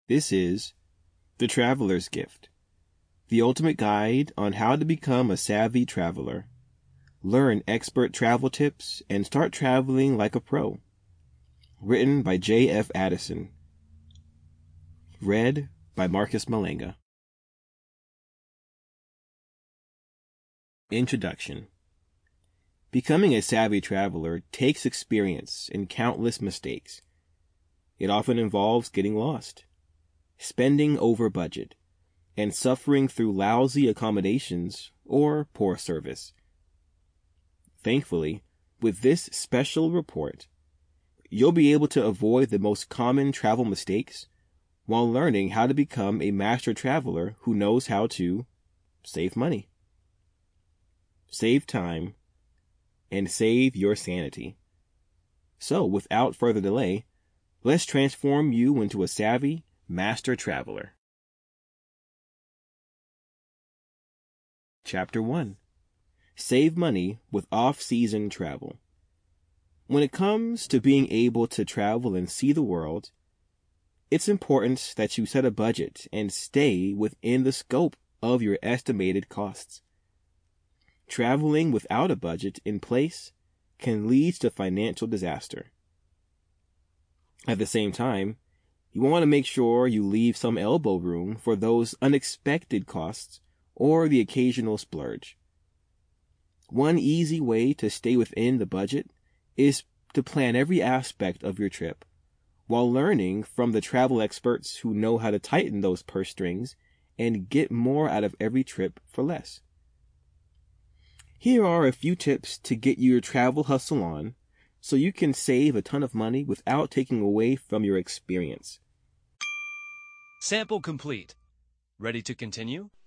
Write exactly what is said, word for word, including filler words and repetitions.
This is The Traveler's Gift, the ultimate guide on how to become a savvy traveler, learn expert travel tips, and start traveling like a pro. Written by J F Addison. Read by Marcus Malenga. Introduction. Becoming a savvy traveler takes experience and countless mistakes. It often involves getting lost, spending over budget, and suffering through lousy accommodations or poor service. Thankfully, with this special report, you'll be able to avoid the most common travel mistakes while learning how to become a master traveler who knows how to save money, save time, and save your sanity. So, without further delay, let's transform you into a savvy master traveler. Chapter one. Save money with off-season travel. When it comes to being able to travel and see the world, it's important that you set a budget and stay within the scope of your estimated costs. Traveling without a budget in place can lead to financial disaster. At the same time, you want to make sure you leave some elbow room for those unexpected costs or the occasional splurge. One easy way to stay within the budget is to plan every aspect of your trip, while learning from the travel experts who know how to tighten those purse strings and get more out of every trip for less. Here are a few tips to get your travel hustle on so you can save a ton of money without taking away from your experience. Sample complete. Ready to continue?